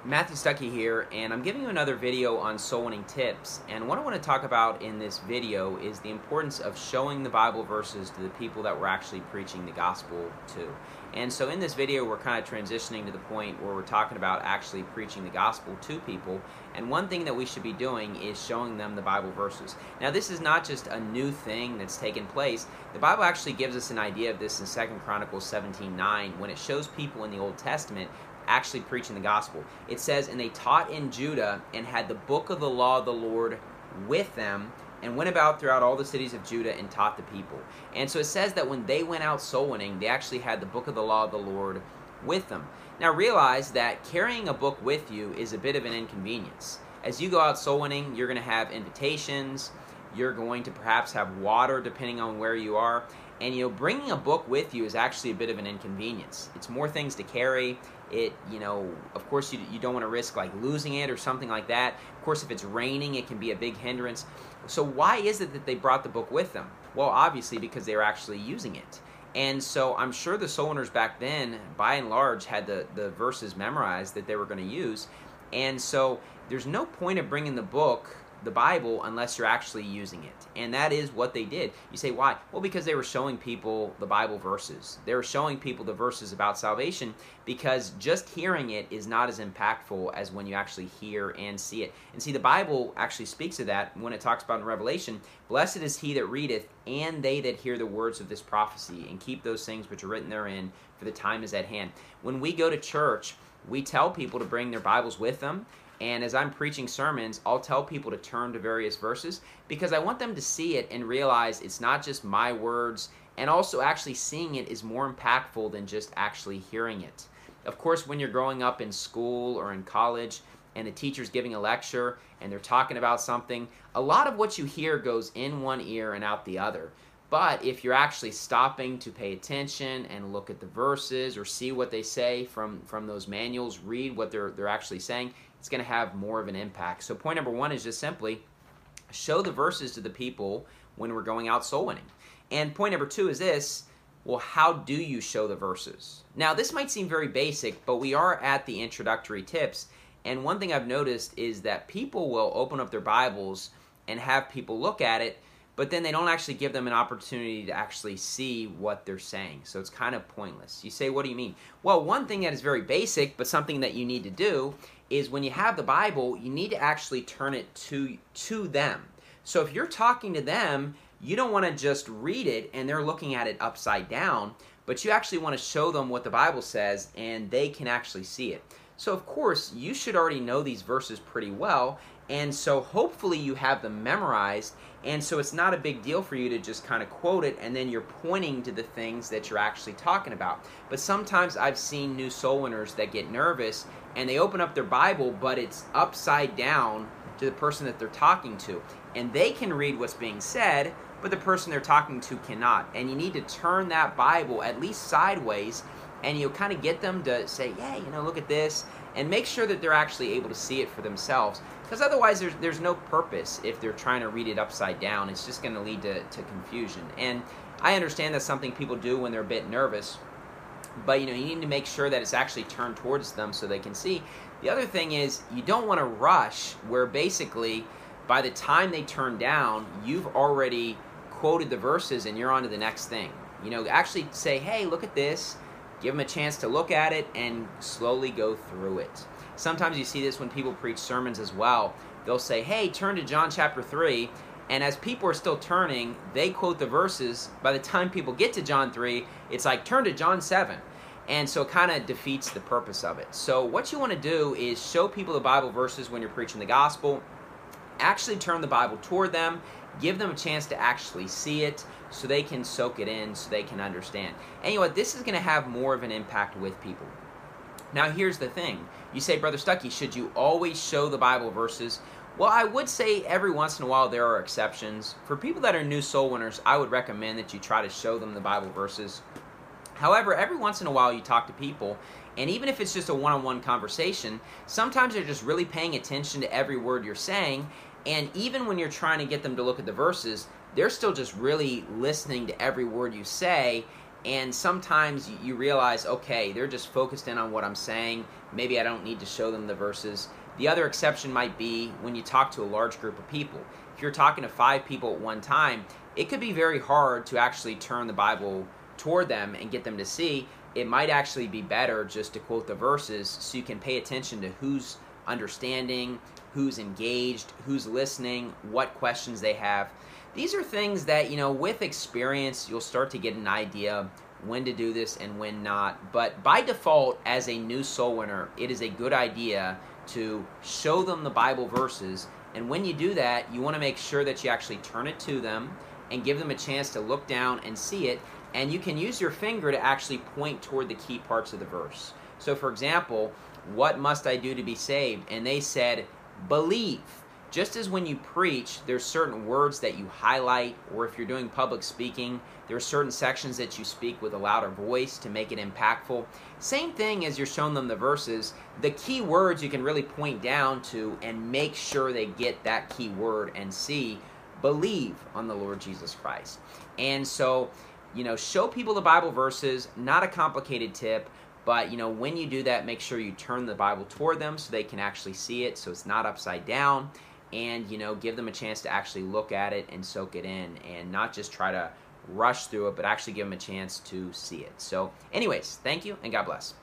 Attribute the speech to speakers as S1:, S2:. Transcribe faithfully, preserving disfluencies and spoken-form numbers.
S1: Matthew Stuckey here, and I'm giving you another video on soul winning tips. And what I want to talk about in this video is the importance of showing the Bible verses to the people that we're actually preaching the gospel to. And so in this video, we're kind of transitioning to the point where we're talking about actually preaching the gospel to people. And one thing that we should be doing is showing them the Bible verses. Now, this is not just a new thing that's taken place. The Bible actually gives us an idea of this in Second Chronicles seventeen nine when it shows people in the Old Testament actually preaching the gospel. It says, "And they taught in Judah and had the book of the law of the Lord with them and went about throughout all the cities of Judah and taught the people." And so it says that when they went out soul winning, they actually had the book of the law of the Lord with them. Now realize that carrying a book with you is a bit of an inconvenience. As you go out soul winning, you're going to have invitations, you're going to perhaps have water depending on where you are, and you know, bringing a book with you is actually a bit of an inconvenience. It's more things to carry. It, you know, of course, you, you don't want to risk like losing it or something like that. Of course, if it's raining, it can be a big hindrance. So why is it that they brought the book with them? Well, obviously because they were actually using it. And so I'm sure the soul winners back then, by and large, had the, the verses memorized that they were going to use. And so there's no point of bringing the book, the Bible, unless you're actually using it. And that is what they did. You say, why? Well, because they were showing people the Bible verses. They were showing people the verses about salvation, because just hearing it is not as impactful as when you actually hear and see it. And see, the Bible actually speaks of that when it talks about in Revelation, "Blessed is he that readeth, and they that hear the words of this prophecy, and keep those things which are written therein, for the time is at hand." When we go to church, we tell people to bring their Bibles with them. And as I'm preaching sermons, I'll tell people to turn to various verses because I want them to see it and realize it's not just my words, and also actually seeing it is more impactful than just actually hearing it. Of course, when you're growing up in school or in college and the teacher's giving a lecture and they're talking about something, a lot of what you hear goes in one ear and out the other. But if you're actually stopping to pay attention and look at the verses or see what they say from, from those manuals, read what they're, they're actually saying, it's going to have more of an impact. So point number one is just simply show the verses to the people when we're going out soul winning. And point number two is this: well, how do you show the verses? Now, this might seem very basic, but we are at the introductory tips. And one thing I've noticed is that people will open up their Bibles and have people look at it, but then they don't actually give them an opportunity to actually see what they're saying. So it's kind of pointless. You say, what do you mean? Well, one thing that is very basic, but something that you need to do, is when you have the Bible, you need to actually turn it to, to them. So if you're talking to them, you don't want to just read it and they're looking at it upside down, but you actually want to show them what the Bible says and they can actually see it. So of course, you should already know these verses pretty well, and so hopefully you have them memorized, and so it's not a big deal for you to just kind of quote it and then you're pointing to the things that you're actually talking about. But sometimes I've seen new soul winners that get nervous and they open up their Bible, but it's upside down to the person that they're talking to. And they can read what's being said, but the person they're talking to cannot. And you need to turn that Bible at least sideways, and you kind of get them to say, yeah, you know, look at this, and make sure that they're actually able to see it for themselves. Because otherwise there's there's no purpose if they're trying to read it upside down. It's just going to lead to, to confusion. And I understand that's something people do when they're a bit nervous, but you know, you need to make sure that it's actually turned towards them so they can see. The other thing is, you don't want to rush where basically by the time they turn down, you've already quoted the verses and you're on to the next thing. You know, actually say, hey, look at this. Give them a chance to look at it and slowly go through it. Sometimes you see this when people preach sermons as well. They'll say, hey, turn to John chapter three. And as people are still turning, they quote the verses. By the time people get to John three, it's like, turn to John seven. And so it kind of defeats the purpose of it. So what you want to do is show people the Bible verses when you're preaching the gospel. Actually turn the Bible toward them. Give them a chance to actually see it so they can soak it in, so they can understand. And you know what? This is going to have more of an impact with people. Now here's the thing. You say, Brother Stuckey, should you always show the Bible verses? Well, I would say every once in a while there are exceptions. For people that are new soul winners, I would recommend that you try to show them the Bible verses. However, every once in a while you talk to people, and even if it's just a one-on-one conversation, sometimes they're just really paying attention to every word you're saying, and even when you're trying to get them to look at the verses, they're still just really listening to every word you say, And sometimes you realize, okay, they're just focused in on what I'm saying. Maybe I don't need to show them the verses. The other exception might be when you talk to a large group of people. If you're talking to five people at one time, it could be very hard to actually turn the Bible toward them and get them to see. It might actually be better just to quote the verses so you can pay attention to who's understanding, who's engaged, who's listening, what questions they have. These are things that, you know, with experience, you'll start to get an idea when to do this and when not. But by default, as a new soul winner, it is a good idea to show them the Bible verses. And when you do that, you want to make sure that you actually turn it to them and give them a chance to look down and see it. And you can use your finger to actually point toward the key parts of the verse. So, for example, what must I do to be saved? And they said, believe. Just as when you preach, there's certain words that you highlight, or if you're doing public speaking, there are certain sections that you speak with a louder voice to make it impactful. Same thing as you're showing them the verses. The key words you can really point down to and make sure they get that key word and see, believe on the Lord Jesus Christ. And so, you know, show people the Bible verses, not a complicated tip, but, you know, when you do that, make sure you turn the Bible toward them so they can actually see it, so it's not upside down. And, you know, give them a chance to actually look at it and soak it in and not just try to rush through it, but actually give them a chance to see it. So anyways, thank you and God bless.